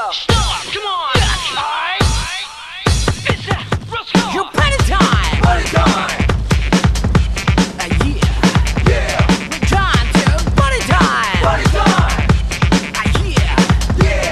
Stop! Come on! It's that! Let's go! Your party time! Party time! Yeah. Yeah! Time to party time! Party time! Yeah. Yeah!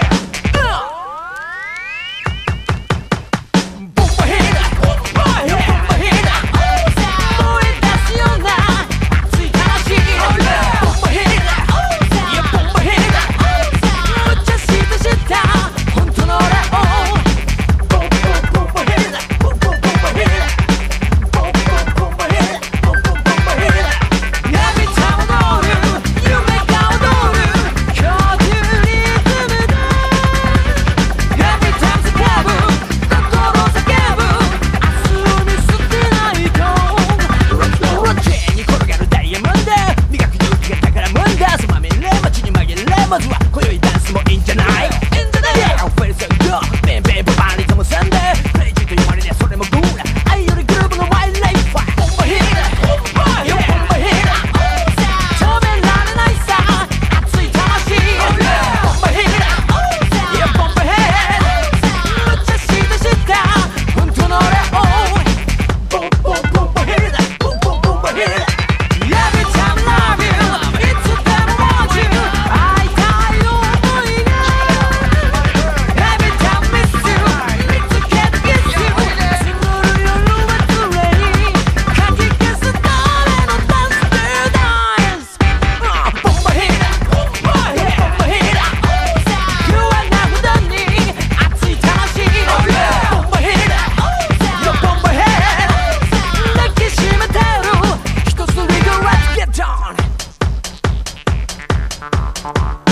Bomba hit! Bomba hit! 燃え出すような熱い魂 Bomba hit! Yeah, bomba hit! 無茶した本当の俺を Bomba hit! Bomba hit! Bomba hit! Bomba hit! Every time 踊る夢が踊る今日中リズムだ Every time 叫ぶ心叫ぶ明日に捨てないとロッチに転がるダイヤモンド磨く勇気が宝物だそまみれ街に紛れまずは今宵ダンスもいいんじゃない Yeah, I feel so good ベンベンババンリズムサンデープレイジと呼ばれりゃそれもグーラ愛よりグルーブのワイルドライフはボンバヒットボンバヒット止められないさ熱い魂ボンバヒット Yeah, ボンバヒット無茶した本当の俺を Bomba hit! Bomba hit! Every time love you いつでも want you 会いたい想いが Every time miss you 見つけて kiss you 募る夜はつれにかき消す誰のダンスでダンス Bomba hit! Bomba hit! 不安なほどに熱い魂 Bomba hit! Yeah, Bomba hit! 抱きしめてる一つリグ Let's get down